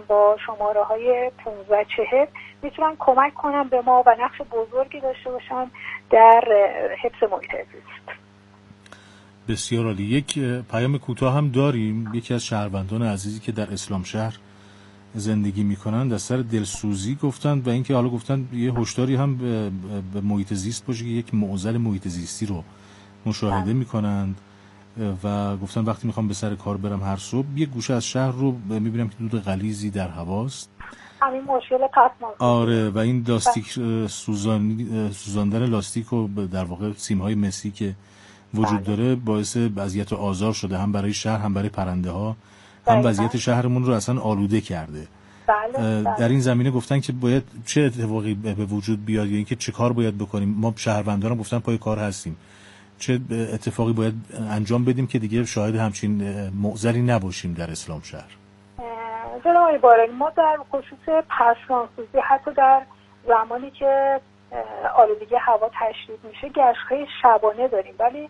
با شماره‌های 1540 میتونن کمک کنن به ما و نقش بزرگی داشته باشن در حفظ محیط زیست. بسیار عالی. یک پیام کوتاه هم داریم. یکی از شهروندان عزیزی که در اسلام شهر زندگی میکنن از سر دلسوزی گفتند و اینکه حالا گفتن یه هشداری هم به محیط زیست باشه که یک معضل محیط زیستی رو مشاهده میکنند و گفتن وقتی میخوام به سر کار برم هر صبح یه گوشه از شهر رو میبینم که دود غلیظی در هواست. همین مشکل پسماند. آره و این لاستیک سوزاندن لاستیک و در واقع سیم‌های مسی که وجود داره باعث اذیت و آزار شده، هم برای شهر هم برای پرنده ها، هم وضعیت شهرمون رو اصلا آلوده کرده. در این زمینه گفتن که باید چه اتفاقی به وجود بیاد یا اینکه چه کار باید بکنیم. ما شهروندان گفتن پای کار هستیم، چه اتفاقی باید انجام بدیم که دیگه شاهد همچین معضلی نباشیم در اسلام شهر. جناب آقای بارانی، ما در خصوص پسماندسوزی حتی در زمانی که آلودگی هوا تشدید میشه گشت‌های شبانه داریم، ولی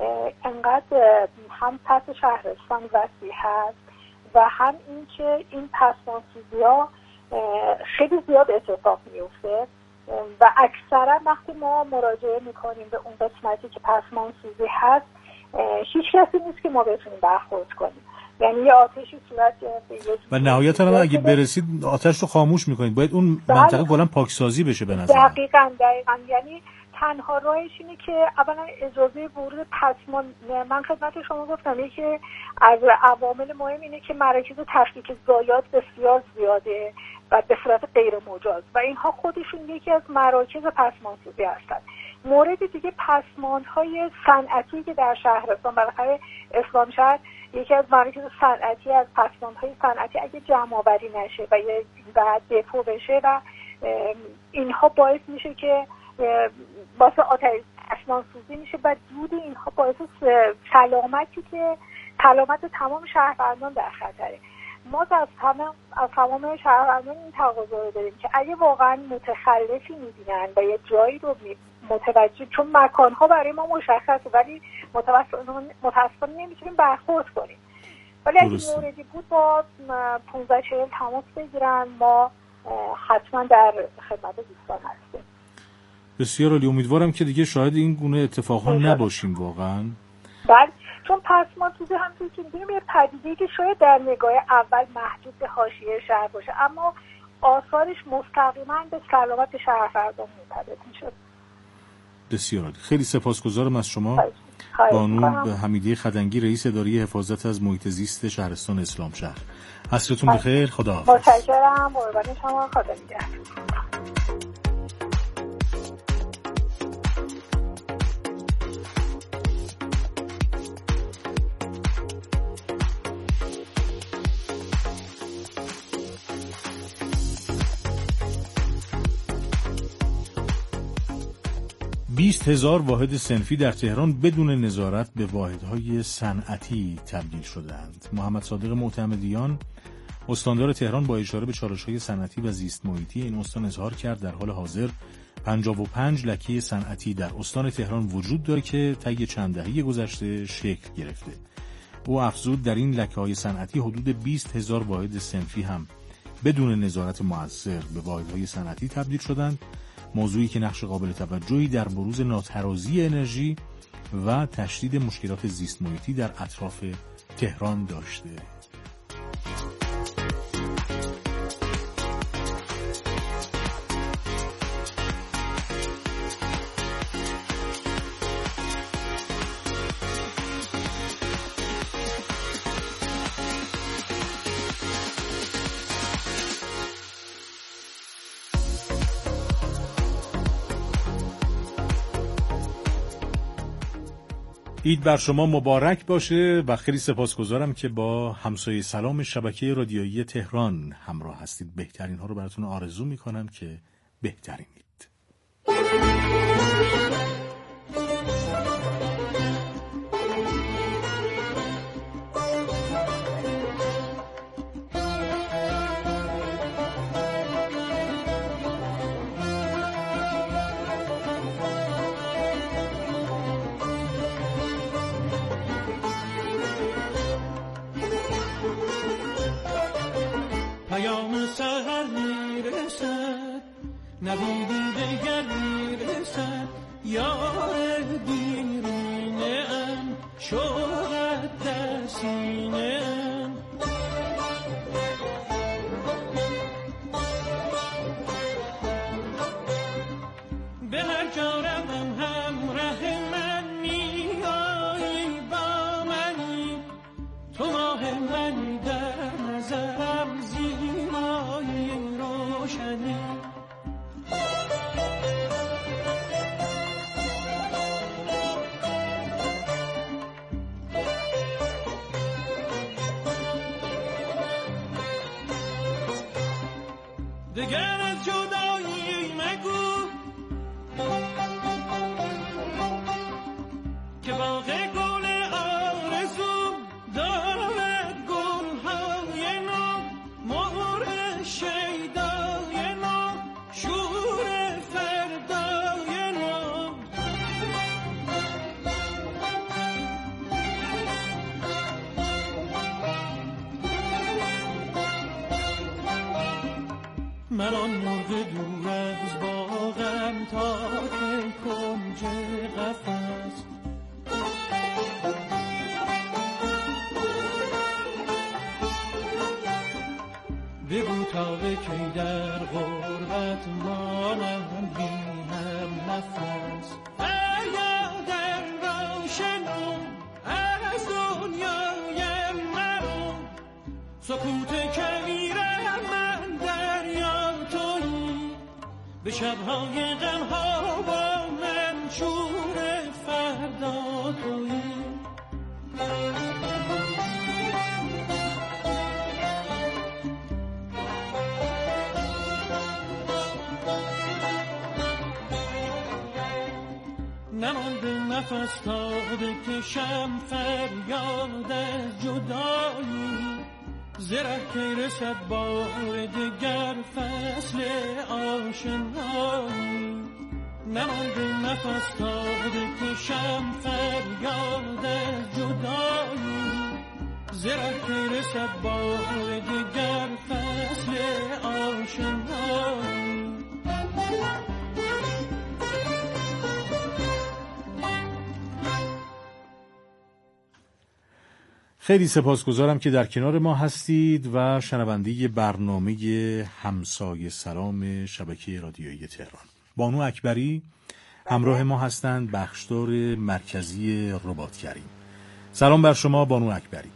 انقدر هم سطح شهرستان وسیع هست و هم این که این پسماندسوزی‌ها خیلی زیاد اتفاق میفته و اکثرا وقتی ما مراجعه میکنیم به اون قسمتی که پسماندسوزی هست هیچ کسی نیست که ما بتونیم برخورد کنیم. یعنی یه آتشی صورت گرفته و نهایتاً هم اگه برسید آتش رو خاموش میکنید. باید اون منطقه کلاً پاکسازی بشه به نظر. دقیقاً یعنی تنها راهش اینه که اولا اجازه ورود پسماند. من خدمت شما گفتم یکی از عوامل مهم اینه که مراکز تفکیک ضایعات بسیار زیاده و به صورت غیر مجاز و اینها خودشون یکی از مراکز پسماندسوزی هستند. مورد دیگه پسماندهای صنعتی که در شهرستان بالاخره اسلام شهر یکی از مراکز صنعتی از پسماندهای صنعتی اگه جمع آوری نشه و دفو بشه و اینها باعث میشه که واسه پسماندسوزی میشه و دود اینها باعث سلامت تمام شهروندان در خطره. ما از تمام شهروندان این تقاضا رو داریم که اگه واقعا متخلفی میبینن و یه جایی رو متوجه، چون مکانها برای ما مشخصه ولی متاسفانه نمیتونیم برخورد کنیم، ولی اگه موردی بود با 1540 تماس بگیرن، ما حتما در خدمت دوستان هستیم. بسیار عالی. امیدوارم که دیگه شاهد این گونه اتفاقها نباشیم واقعا. بله، چون پسماندسوزی همونطور که می‌دونیم یه پدیده‌ای که شاید در نگاه اول محدود به حاشیه شهر باشه اما آثارش مستقیما به سلامت شهروندان مرتبط میشه. بسیار عالی. خیلی سپاسگزارم از شما بانو حمیدی خدنگی، رئیس اداره حفاظت از محیط زیست شهرستان اسلام شهر. عصرتون بخیر. خداحافظ. متشکرم. قربان شما. خدا نگهدار. 20,000 واحد صنفی در تهران بدون نظارت به واحدهای صنعتی تبدیل شدند. محمد صادق معتمدیان استاندار تهران با اشاره به چالش‌های صنعتی و زیست محیطی این استان اظهار کرد در حال حاضر 55 لکه صنعتی در استان تهران وجود دارد که طی چند دهه گذشته شکل گرفته. او افزود در این لکه‌های صنعتی حدود 20,000 واحد صنفی هم بدون نظارت مؤثر به واحدهای صنعتی تبدیل شدند، موضوعی که نقش قابل توجهی در بروز ناترازی انرژی و تشدید مشکلات زیست محیطی در اطراف تهران داشته. عید بر شما مبارک باشه و خیلی سپاسگزارم که با همسایه سلام شبکه رادیویی تهران همراه هستید. بهترین ها رو براتون آرزو میکنم که بهترینید. پیام سحر میرسد، نبودی دگر میرسد، یار دیرینه ام، شوقت در سینه ام. به هر جا روم همراه من میایی، با منی تو ماه منی، در نظرم زیبایی روشنی. دگر از جدایی مگو که باغ گل آرزو دارد گلهای نو، مهر شیدای نو، شور فردای نو. من آن مرغ دور از باغم تا کی کنج قفس، بگو تا به کی در غربت مانم بی هم نفس. فریادم را شنو از دنیای مرو، سکوت کمیرم من دریا تویی، به شبهای غمها با من شور فردا تویی. نمانده نفس تا بکشم فریاد از جدایی، زره که رسد بار دگر فصل آشنایی. نمانده نفس تا بکشم فریاد از جدایی، زره که رسد بار دگر فصل آشنایی. خیلی سپاسگزارم که در کنار ما هستید و شنونده برنامه همسایه سلام شبکه رادیویی تهران. بانو اکبری همراه ما هستند، بخشدار مرکزی رباطگری. سلام بر شما بانو اکبری.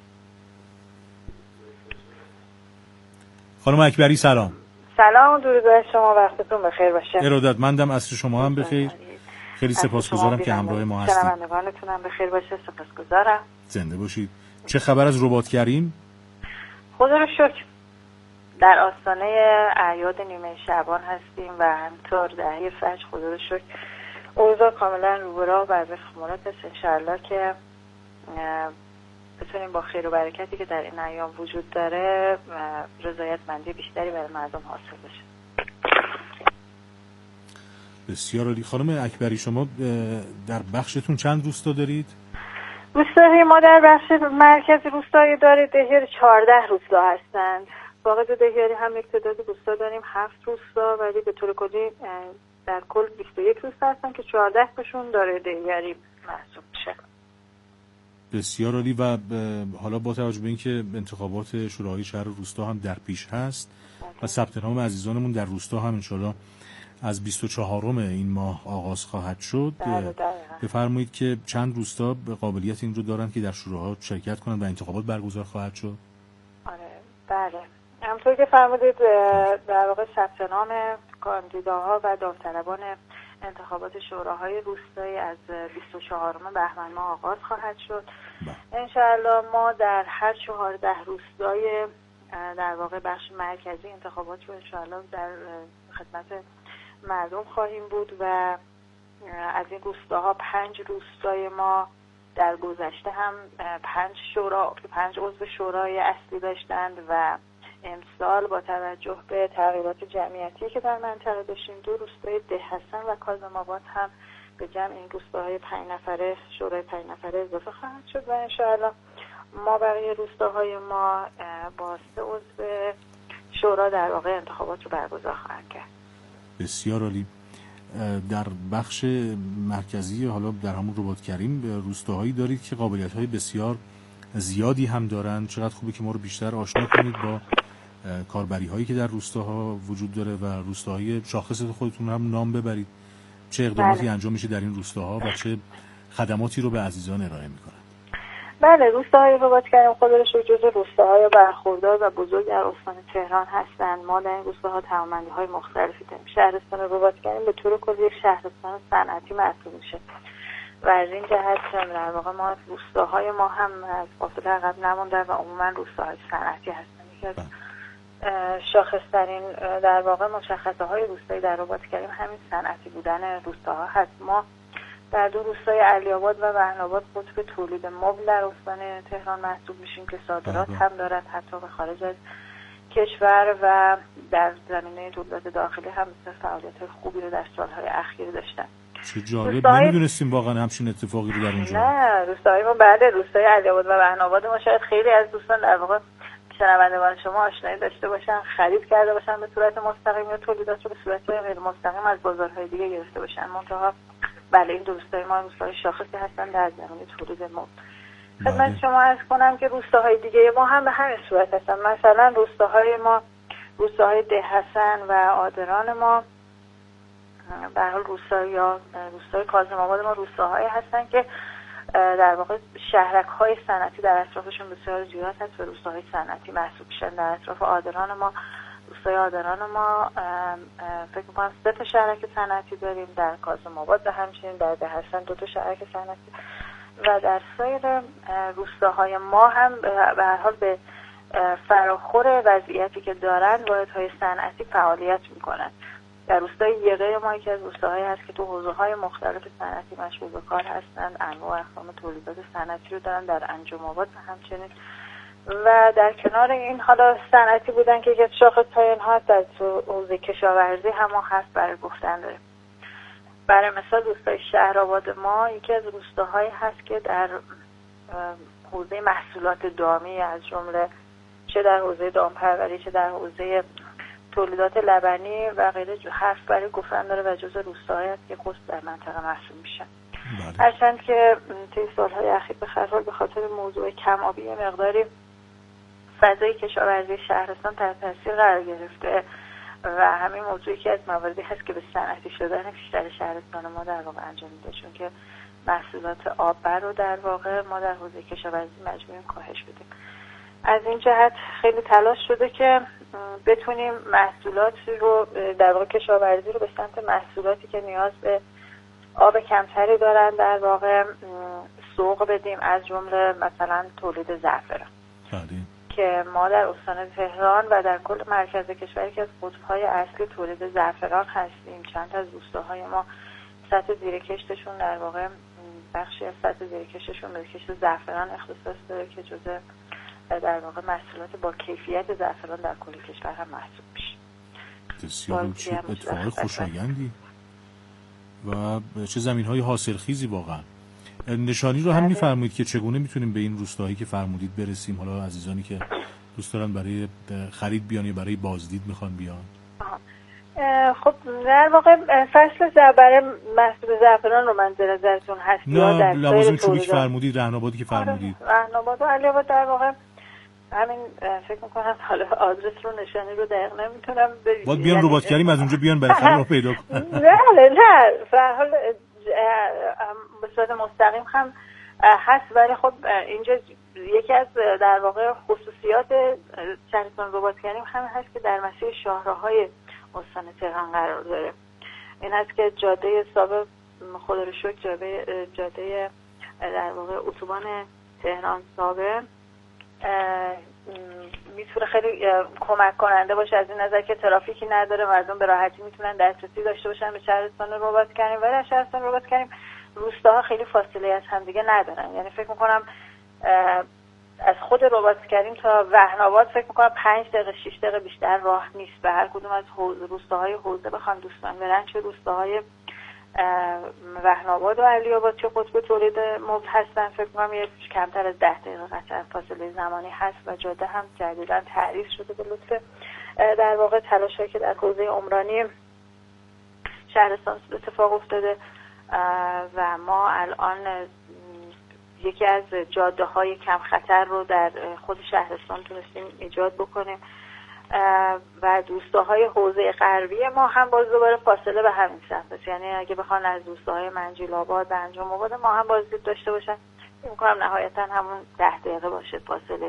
خانم اکبری سلام. سلام، درود بر شما، وقتتون بخیر باشه. ارادتمندم، عصر شما هم بخیر. خیلی سپاسگزارم که همراه ما هستید. شنوندگانتون هم بخیر باشه. سپاسگزارم. زنده باشید. چه خبر از رباطگریم؟ خدا رو شکر در آستانه اعیاد نیمه شعبان هستیم و همینطور دهه فجر. خدا رو شکر اوضاع کاملا رو به راه و از خمارات است. انشاءالله که بتونیم با خیر و برکتی که در این ایام وجود داره رضایتمندی بیشتری برای مردم حاصل بشه. بسیار عالی. خانم اکبری شما در بخشتون چند روستا دارید؟ روستاهای ما در بخش مرکز روستای داره دهیاری 14 روستا هستند. باقی دو دهیاری هم یک تعداد روستا داریم 7 روستا، ولی به طور کلی در کل 21 روستا هستن که 14 تاشون داره دهیاری محسوب میشه. بسیار عالی. و حالا با توجه به اینکه انتخابات شورای شهر و روستا هم در پیش هست و ثبت نام عزیزانمون در روستا هم انشالله از 24 این ماه آغاز خواهد شد، بفرمایید که چند روستا به قابلیت این رو دارن که در شوراها شرکت کنن و انتخابات برگزار خواهد شد؟ آره بله، همونطور که فرمودید در واقع ثبت نام کاندیداها و داوطلبان انتخابات شوراهای روستایی از 24 بهمن ماه آغاز خواهد شد. انشاءالله ما در هر 14 روستای در واقع بخش مرکزی انتخابات رو انشاءالله در خدمت مردم خواهیم بود و از این روستاها 5 روستای ما در گذشته هم 5 عضو شورای اصلی داشتند و امسال با توجه به تغییرات جمعیتی که در منطقه داشتیم 2 روستای ده‌حسن و کاظم‌آباد هم به جمع این روستاهای 5 نفره شورای 5 نفره اضافه خواهد شد و انشاءالله ما بقیه روستاهای ما با 3 عضو شورا در واقع انتخابات رو برگزار خواهند کرد. بسیار عالی. در بخش مرکزی حالا در همون رباط‌کریم روستاهایی دارید که قابلیت‌های بسیار زیادی هم دارند. چقدر خوبه که ما رو بیشتر آشنا کنید با کاربری‌هایی که در روستاها وجود داره و روستاهای شاخص خودتون هم نام ببرید. چه اقداماتی انجام میشه در این روستاها و چه خدماتی رو به عزیزان ارائه میکنن؟ بله، روستاهای رباط‌کریم خودش جزو روستاهای برخوردار و بزرگ در استان تهران هستند. ما در این روستاها توانمندی‌های مختلفی داریم. شهرستان رباط‌کریم به طور کلی یک شهرستان صنعتی محسوب میشه و از این جهت در واقع ما روستاهای ما هم از فاصله عقب نموندن و عموما روستاهای صنعتی هستند. یکی از شاخص‌ترین در واقع مشخصه‌های روستایی در رباط‌کریم همین صنعتی بودن روستاها هست. ما در دو روستای علی‌آباد و بهن‌آباد قطب تولید مبل در استان تهران محسوب میشیم که صادرات هم دارد حتی به خارج از کشور و در زمینه تولیدات داخلی هم فعالیت‌های خوبی رو در سال‌های اخیر داشتن. چه جالب، نمیدونستیم واقعا همچین اتفاقی رو در اونجا. نه، روستای ما بله، روستای علی‌آباد و بهن‌آباد ما شاید خیلی از دوستان در واقع شنوندگان شما آشنایی داشته باشن، خرید کرده باشن به صورت مستقیم یا تولیدات رو به صورت غیر مستقیم از بازارهای دیگه گرفته باشن. منتها بله، این روستای ما روستاهای شاخصی هستن در زمینه تولید مبل. خدمت شما عرض کنم که روستاهای دیگه ما هم به همین صورت هستن. مثلا روستاهای ما، روستاهای ده حسن و آدران ما، به هر حال روستای کاظم آباد ما روستاهایی هستن که در واقع شهرک‌های صنعتی در اطرافشون بسیار زیاد هست و روستاهای صنعتی محسوب میشن. در اطراف آدران ما، روستای آدران ما فکر می‌کنم 3 تا شهرک صنعتی داریم، در کاظم آباد و همچنین در ده حسن 2 تا شهرک صنعتی و در سایر روستاهای ما هم به هر حال به فراخور وضعیتی که دارن واحدهای صنعتی فعالیت میکنن. در روستای یقه ما یکی از روستاهایی هست که تو حوزه‌های مختلف صنعتی مشغول به کار هستند، انواع اقسام تولیدات صنعتی رو دارن در انجم آباد و همچنین و در کنار این حالا صنعتی بودن که یکی از شاخص‌های اینها هست، از حوزه کشاورزی هم هست برای گفتن داره. برای مثال روستای شهرآباد ما یکی از روستاهایی هست که در حوزه محصولات دامی از جمله چه در حوزه دامپروری چه در حوزه تولیدات لبنی و غیره حرف برای گفتن داره و جزو روستاهایی هست که خصوص در منطقه محسوب میشن. هرچند که طی سالهای اخیر به خاطر موضوع کم‌آبی مقداری فضای کشاورزی شهرستان تحت تاثیر قرار گرفته و همین موضوعی که از مواردی هست که به صنعتی شدن بیشتر شهرستان ما در واقع انجام میده، چون که محصولات آببر رو در واقع ما در حوزه کشاورزی مجبوریم کاهش بدیم. از این جهت خیلی تلاش شده که بتونیم محصولات رو در واقع کشاورزی رو به سمت محصولاتی که نیاز به آب کمتری دارن در واقع سوق بدیم، از جمله مثلا تولید زعفران که ما در استان تهران و در کل مرکز کشور که از قطب‌های اصلی تولید زعفران هستیم. چند از روستاهای ما سطح زیرکشتشون در واقع بخشی از سطح زیرکشتشون به کشت زعفران اختصاص داره که جزء در واقع محصولات با کیفیت زعفران در کل کشور هم محسوب میشه. بسیار چه اتفاق خوشایندی و چه زمین‌های حاصلخیزی واقعا. نشانی رو هم می‌فرمایید که چگونه میتونیم به این روستاهایی که فرمودید برسیم، حالا عزیزانی که دوست دارن برای خرید بیان یا برای بازدید میخوان بیان. خب در واقع فصل برای محصول زعفران رو من زیر نظرتون هست یا در لوازم چوبی که فرمودید، رهن‌آبادی که فرمودید. رهن‌آباد و علی‌آباد در واقع همین فکر می‌کنم حالا آدرس رو نشانی رو دقیق نمیتونم بگم. باید بیان رباط‌کریم از اونجا بیان بالاخره رو پیدا کنن. نه به هر حال به صورت مستقیم هم هست، ولی خب اینجا یکی از در واقع خصوصیات شهرستان رباط‌کریم هم هست که در مسیر شاهراهای استان تهران قرار داره. این هست که جاده ثابت خدا رو شکر جاده در واقع اتوبان تهران ثابت میتونه خیلی کمک کننده باشه از این نظر که ترافیکی نداره، مردم به راحتی میتونن دسترسی داشته باشن به شهرستان رباط‌کریم. ولی در شهرستان رباط‌کریم روستاها خیلی فاصله از هم دیگه ندارن، یعنی فکر میکنم از خود رباط‌کریم تا رهن‌آباد فکر میکنم 5 دقیقه 6 دقیقه بیشتر راه نیست. به هر کدوم از روستاهای حوزه بخوام دوستان برن، چه روستاهای رهن‌آباد و علی‌آباد که قطب تولید مبل هستن، فکر می‌کنم یه کمتر از 10 دقیقه قطعا فاصله زمانی هست و جاده هم جدیداً تعریف شده به لطف در واقع تلاشی که در حوزه عمرانی شهرستان اتفاق افتاده و ما الان یکی از جاده‌های کم خطر رو در خود شهرستان تونستیم ایجاد بکنیم و روستاهای حوزه غربی ما هم باز دوباره فاصله به همین سمت است. یعنی اگه بخوان از روستاهای منجیل آباد و انجم آباد ما هم بازدید داشته باشن، فکر می‌کنم نهایتاً همون 10 دقیقه باشه فاصله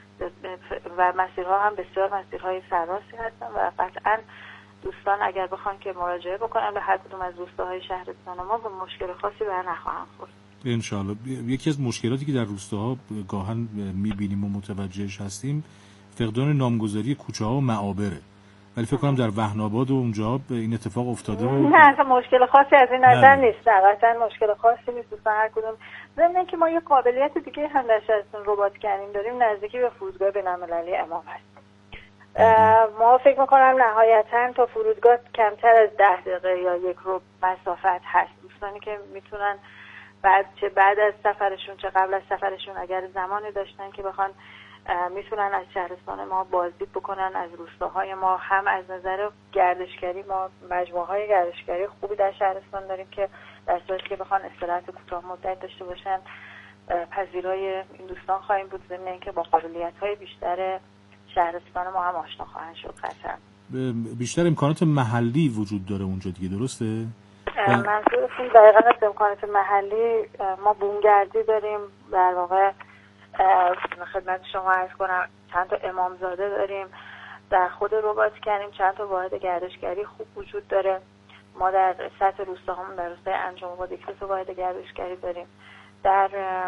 و مسیرها هم بسیار مسیرهای سراسی هستن و قطعاً دوستان اگر بخوان که مراجعه بکنن به هر کدوم از روستاهای شهرستان ما به مشکل خاصی بر نخواهند خورد. انشاءالله. یکی از مشکلاتی که در روستاها گاهن می‌بینیم و متوجهش هستیم فقدان نامگذاری کوچه‌ها و معابره، ولی فکر کنم در وهن‌آباد و اونجا این اتفاق افتاده و نه اصلا مشکل خاصی از این نظر نیست. قطعا مشکل خاصی نیست. دوستان هر کدوم ضمن اینکه ما یه قابلیت دیگه هم در شهرستان رباتگری داریم، نزدیکی به فرودگاه بین‌المللی امام هست. ما فکر می‌کنم نهایتاً تا فرودگاه کمتر از 10 دقیقه یا یک رو مسافت هست. دوستانی که میتونن بعد از سفرشون چه قبل از سفرشون اگر زمانی داشتن که بخوان میتونن از شهرستان ما بازدید بکنن، از روستاهای ما. هم از نظر گردشگری ما مجموعه‌های گردشگری خوبی در شهرستان داریم که در صورتی که بخوان استراحت کوتاه مدت داشته باشن پذیرای این دوستان خواهیم بود، ضمن اینکه با قابلیت‌های بیشتر شهرستان ما هم آشنا خواهند شد. قطعا بیشتر امکانات محلی وجود داره اونجا دیگه، درسته؟ منظورتون دقیقاً از امکانات محلی ما بومگردی داریم. در واقع خدمت شما عرض کنم چند تا امامزاده داریم در خود رباطگری، چند تا واحد گردشگری خوب وجود داره. ما در سطح روستاهامون در روستای انجم آباد یک تا واحد گردشگری داریم. در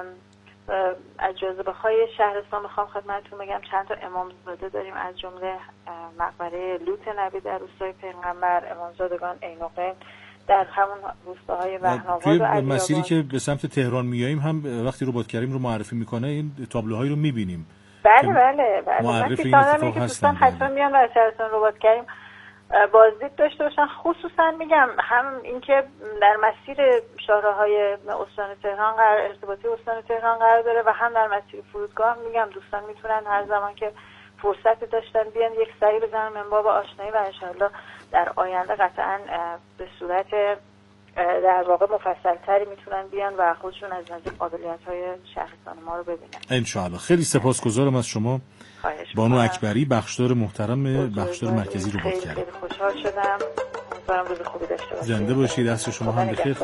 از جاذبه‌های شهرستان میخوام خدمتتون بگم چند تا امامزاده داریم، از جمله مقبره لوط نبی در روستای پیغمبر، امامزادگان عین‌القیم در همون روستاهای وهن‌آباد و علی‌آباد. مسیری که به سمت تهران میاییم هم وقتی رباطگری رو معرفی میکنه این تابلوهایی رو میبینیم. بله. من پیشنهادم که دوستان حتما میان در شهرستان رباطگری بازدید داشته باشن. خصوصا میگم هم اینکه در مسیر شاهراهای استان تهران ارتباطی استان تهران قرار داره و هم در مسیر فرودگاه. میگم دوستان میتونن هر زمان که فرصت داشتن بیان یک سری بزنن من باب آشنایی و انشالله در آینده قطعا به صورت در واقع مفصل‌تری میتونن بیان و خودشون از نزدیک قابلیت‌های شهرستان ما رو ببینن انشالله. خیلی سپاسگزارم از شما بانو اکبری، بخشدار محترم بخشدار مرکزی رباطگری. خیلی خوشحال شدم. امیدوارم روز خوبی داشته باشید. زنده باشید. دست شما هم بخیر.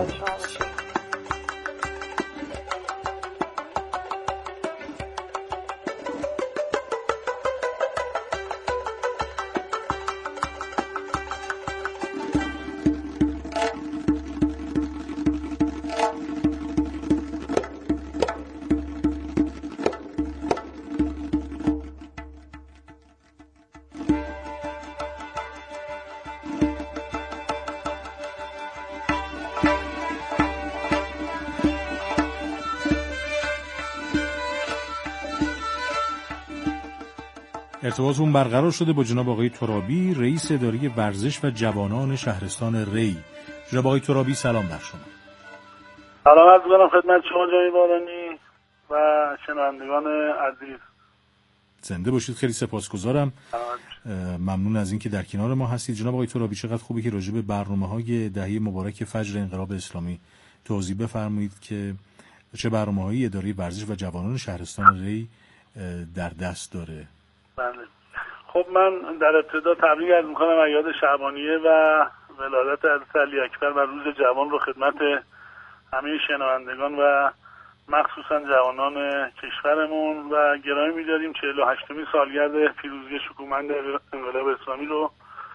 ارتباطمون برقرار شده با جناب آقای ترابی، رئیس اداره ورزش و جوانان شهرستان ری. جناب آقای ترابی سلام بر شما. سلام عرض می‌کنم خدمت شما جناب بارانی و شنوندگان عزیز. زنده باشید. خیلی سپاسگزارم. ممنون از اینکه در کنار ما هستید. جناب آقای ترابی چقدر خوبه که راجع به برنامه‌های دهه مبارک فجر انقلاب اسلامی توضیح بفرمایید که چه برنامه‌هایی اداره ورزش و جوانان شهرستان ری در دست داره. بله. خب من در ابتدا تبریک عرض می‌کنم اعیاد شعبانیه و ولادت حضرت علی اکبر و روز جوان رو خدمت همه شنوندگان و مخصوصا جوانان کشورمون و گرامی می‌داریم 48مین سالگرد پیروزی شکوهمند انقلاب اسلامی رو.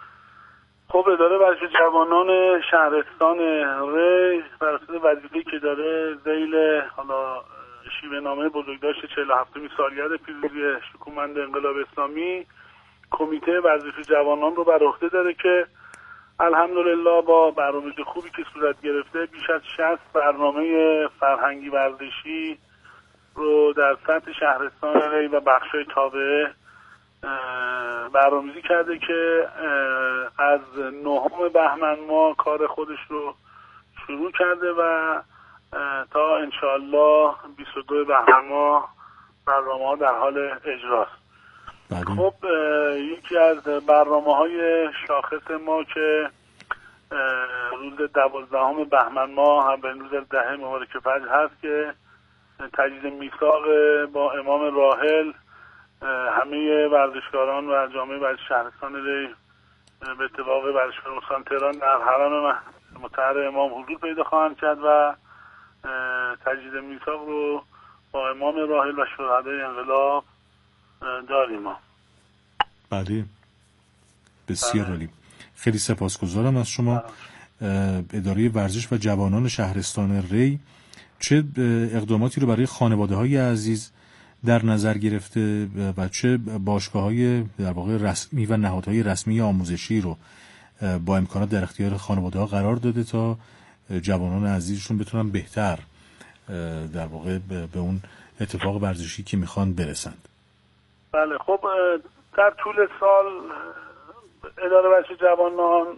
خب اداره ورزش جوانان شهرستان ری بر اساس وظیفه‌ای که داره ذیل حالا شیوه نامه بزرگداشت 47مین سالگرد پیروزی شکوهمند انقلاب اسلامی کمیته ورزش جوانان رو بر عهده داره که الحمدلله با برنامه‌ریزی خوبی که صورت گرفته بیش از 60 برنامه فرهنگی ورزشی رو در سطح شهرستان ری و بخش‌های تابعه برنامه‌ریزی کرده که از 9 بهمن ماه کار خودش رو شروع کرده و تا انشاءالله 22 بهمن ماه برنامه‌ها در حال اجراست. خب یکی از برنامه‌های شاخص ما که روز 12 بهمن ماه هم به روز 10 مبارک فجر هست که تجدید میثاق با امام راحل همه ورزشکاران و جامعه ورزش شهرستان ری به اتفاق ورزشگاه استان تهران در حرم مطهر امام حضور پیدا خواهند کرد و تجدید میثاق رو با امام راحل و شهدای انقلاب داریم ما. بله بسیار عالی. خیلی سپاسگزارم از شما. اداره ورزش و جوانان شهرستان ری چه اقداماتی رو برای خانواده‌های عزیز در نظر گرفته و چه باشگاه‌های در واقع رسمی و نهادهای رسمی آموزشی رو با امکانات در اختیار خانواده‌ها قرار داده تا جوانان عزیزشون بتونن بهتر در واقع به اون اتفاق ورزشی که میخوان برسند؟ بله خب در طول سال اداره ورزش جوانان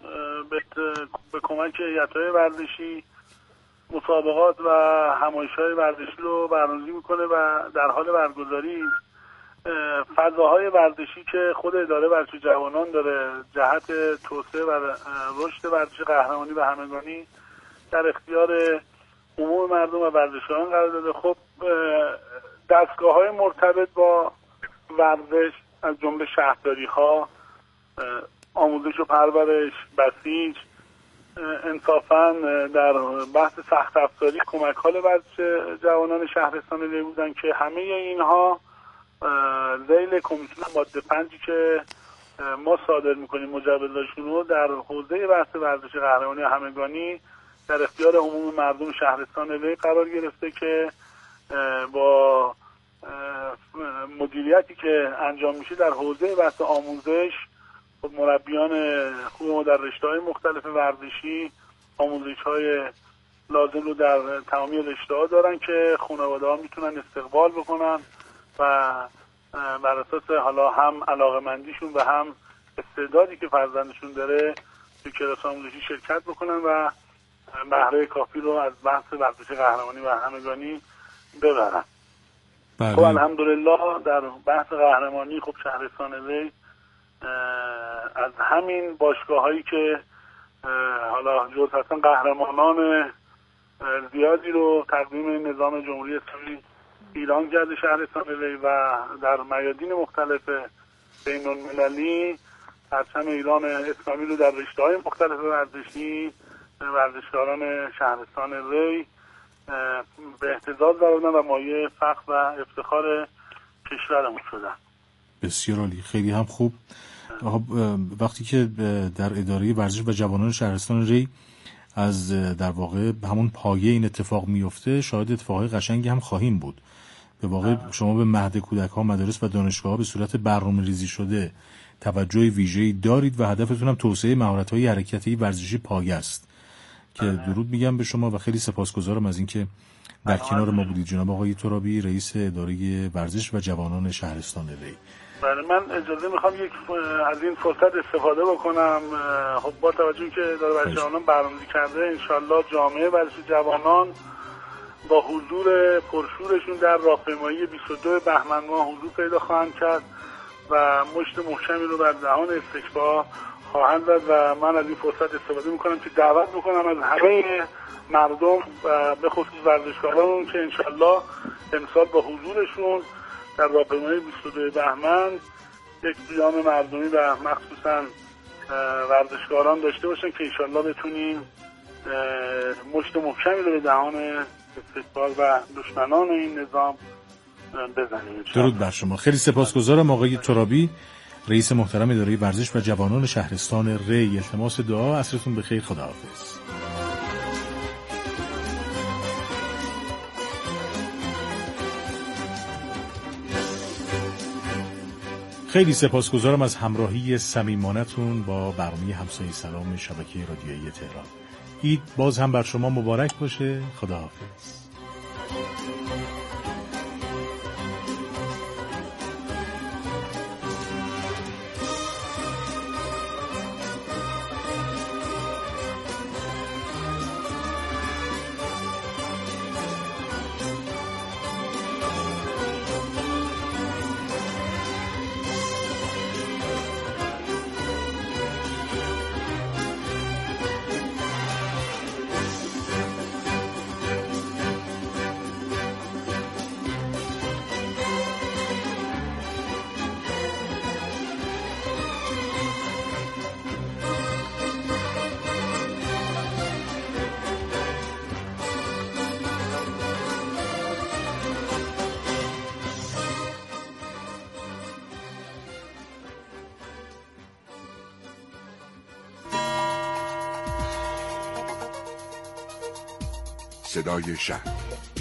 به کمک هیئت‌های ورزشی مسابقات و همایش‌های ورزشی رو برنامه‌ریزی میکنه و در حال برگزاری فضاهای ورزشی که خود اداره ورزش جوانان داره جهت توسعه و رشد ورزش قهرمانی و همگانی در اختیار عموم مردم و ورزشکاران قرار داده. خب دستگاه‌های مرتبط با ورزش از جمله شهرداری‌ها، آموزش و پرورش، بسیج، انصافاً در بحث سخت افزاری کمک حال ورزش جوانان شهرستان ری بودن که همه اینها ذیل کمیسیون ماده 5 که ما صادر میکنیم مجوزاشون رو در حوزه بحث ورزش قهرمانی همگانی در اختیار عموم مردم شهرستان ری قرار گرفته که با مدیریتی که انجام میشه در حوزه بحث آموزش مربیان خوب ما در رشته‌های مختلف ورزشی آموزش‌های لازم رو در تمامی رشته‌ها دارن که خانواده‌ها میتونن استقبال بکنن و بر اساس حالا هم علاقه‌مندیشون و هم استعدادی که فرزندشون داره تو کلاس آموزشی شرکت بکنن و بهره کافی رو از بحث ورزش قهرمانی و همگانی ببرن. خب الحمدلله در بحث قهرمانی خب شهرستان ری از همین باشگاه‌هایی که حالا جزء هستن قهرمانان زیادی رو تقدیم نظام جمهوری اسلامی ایران کرده شهرستان ری و در میادین مختلف بین‌المللی پرچم ایران اسلامی رو در رشته‌های مختلف ورزشی ورزشکاران شهرستان ری به اهتزاز دارن و مایه فخر و افتخار کشورمون شدن. بسیار عالی، خیلی هم خوب. وقتی که در اداره ورزش و جوانان شهرستان ری از در واقع همون پایه این اتفاق میفته شاهد اتفاقهای قشنگی هم خواهیم بود. به واقع شما به مهد کودک‌ها، مدارس و دانشگاه‌ها به صورت برنامه‌ریزی شده توجه ویژه‌ای دارید و هدفتون هم توسعه مهارت‌های حرکتی ورزشی پایه است که درود میگم به شما و خیلی سپاسگزارم از اینکه در کنار ما بودید جناب آقای ترابی، رئیس اداره ورزش و جوانان شهرستان ری. بله من اجازه میخوام از این فرصت استفاده بکنم. خب با توجه که اداره ورزش جوانان برنامه‌ریزی کرده انشالله جامعه ورزش جوانان با حضور پرشورشون در راهپیمایی 22 بهمن ماه حضور پیدا خواهند کرد و مشت محکمی رو بر دهان استکبار خواهند زد و من از این فرصت استفاده میکنم که دعوت بکنم از همه مردم و به خصوص ورزشکاران که انشالله امسال با حضورشون در راهپیمایی 22 بهمن یک قیام مردمی و مخصوصا ورزشکاران داشته باشن که انشالله بتونیم مشت محکمی رو به دهان استکبار و دشمنان این نظام بزنیم. درود بر شما. خیلی سپاسگزارم آقای ترابی، رئیس محترم اداره ورزش و جوانان شهرستان ری. التماس دعا. عصرتون بخیر. خداحافظ. خیلی سپاسگزارم از همراهی صمیمانه‌تون با برنامه همسایه سلام شبکه رادیویی تهران. عید باز هم بر شما مبارک باشه. خداحافظ. صدای شهر.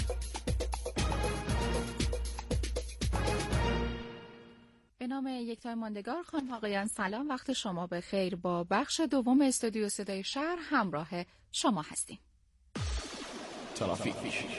به نام یکتای ماندگار، خانم آقایان سلام، وقت شما به خیر. با بخش دوم استودیو صدای شهر همراه شما هستیم. ترافیک.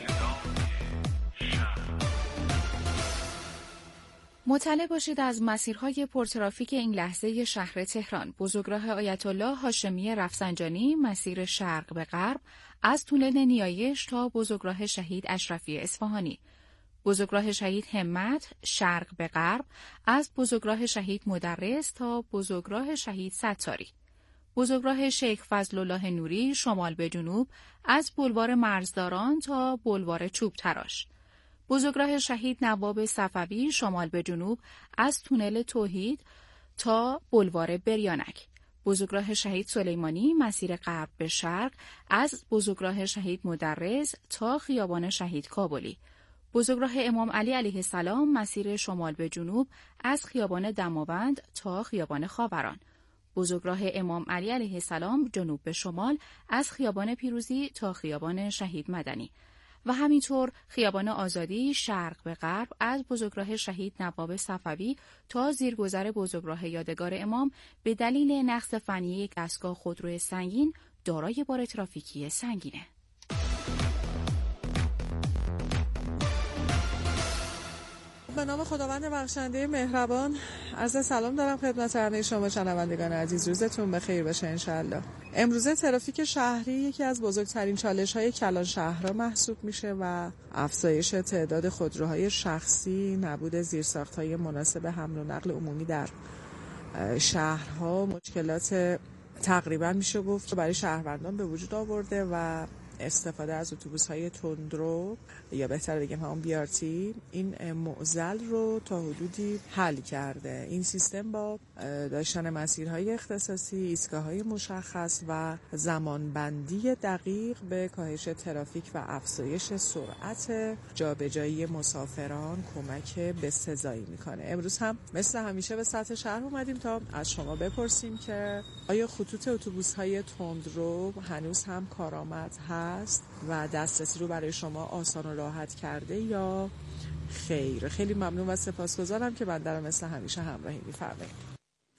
مطلع باشید از مسیرهای پرترافیک این لحظه شهر تهران. بزرگراه آیت الله هاشمی رفسنجانی مسیر شرق به غرب از تونل نیایش تا بزرگراه شهید اشرفی اصفهانی. بزرگراه شهید همت شرق به غرب از بزرگراه شهید مدرس تا بزرگراه شهید ستاری. بزرگراه شیخ فضلالله نوری شمال به جنوب از بلوار مرزداران تا بلوار چوب تراش. بزرگراه شهید نواب صفوی شمال به جنوب از تونل توحید تا بلوار بریانک. بزرگراه شهید سلیمانی مسیر غرب به شرق از بزرگراه شهید مدرس تا خیابان شهید کابلی. بزرگراه امام علی علیه السلام مسیر شمال به جنوب از خیابان دماوند تا خیابان خاوران. بزرگراه امام علی علیه السلام جنوب به شمال از خیابان پیروزی تا خیابان شهید مدنی و همینطور خیابان آزادی شرق به غرب از بزرگراه شهید نواب صفوی تا زیرگذر بزرگراه یادگار امام به دلیل نقص فنی یک دستگاه خودرو سنگین دارای بار ترافیکی سنگینه. به نام خداوند بخشنده مهربان عرض سلام دارم خدمت همه شما شنوندگان عزیز. روزتون بخیر باشه انشالله. امروزه ترافیک شهری یکی از بزرگترین چالش‌های کلان شهرها محسوب میشه و افزایش تعداد خودروهای شخصی، نبود زیرساخت‌های مناسب حمل و نقل عمومی در شهرها مشکلات تقریبا میشه گفت برای شهروندان به وجود آورده و استفاده از اتوبوس‌های تندرو یا بهتر بگیم همون BRT این معضل رو تا حدودی حل کرده. این سیستم با داشتن مسیرهای اختصاصی، ایستگاه‌های مشخص و زمانبندی دقیق به کاهش ترافیک و افزایش سرعت جابجایی مسافران کمک بسزایی میکنه. امروز هم مثل همیشه به سطح شهر اومدیم تا از شما بپرسیم که آیا خطوط اتوبوس‌های تندرو هنوز هم کارآمد هست و دسترسی رو برای شما آسان و راحت کرده یا خیر؟ خیلی ممنون و سپاسگزارم که بنده رو مثل همیشه همراهی می‌فرمایید.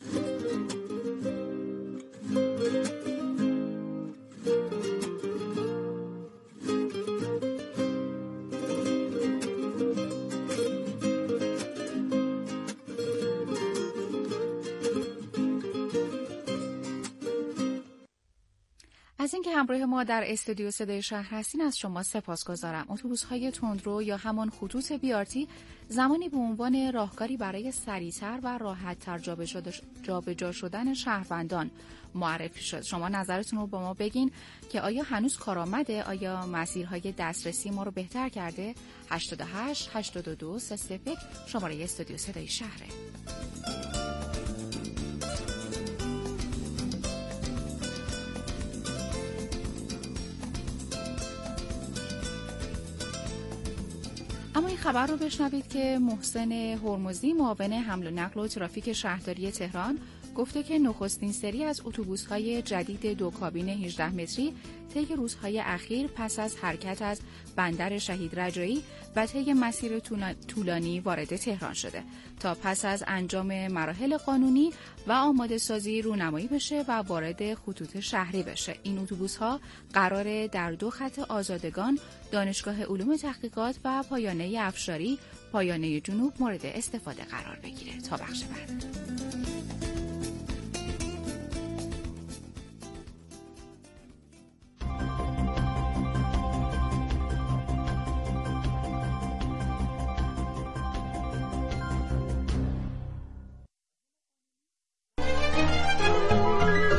از اینکه همراه ما در استودیو صدای شهر هستین از شما سپاسگزارم. اتوبوس‌های تندرو یا همان خطوط BRT زمانی به عنوان راهکاری برای سریعتر و راحت‌تر جابجا شدن شهروندان معرفی شد. شما نظرتون رو با ما بگین که آیا هنوز کارآمده؟ آیا مسیرهای دسترسی ما رو بهتر کرده؟ 88 82 30 شماره استودیو صدای شهره. اما این خبر رو بشنوید که محسن هرمزی معاون حمل و نقل و ترافیک شهرداری تهران گفته که نخستین سری از اتوبوس‌های جدید دو کابین 18 متری طی روزهای اخیر پس از حرکت از بندر شهید رجایی و طی مسیر طولانی وارد تهران شده تا پس از انجام مراحل قانونی و آماده سازی رونمایی بشه و وارد خطوط شهری بشه. این اتوبوس‌ها قراره در دو خط آزادگان، دانشگاه علوم تحقیقات و پایانه افشاری، پایانه جنوب مورد استفاده قرار بگیره. تا بخش بعد.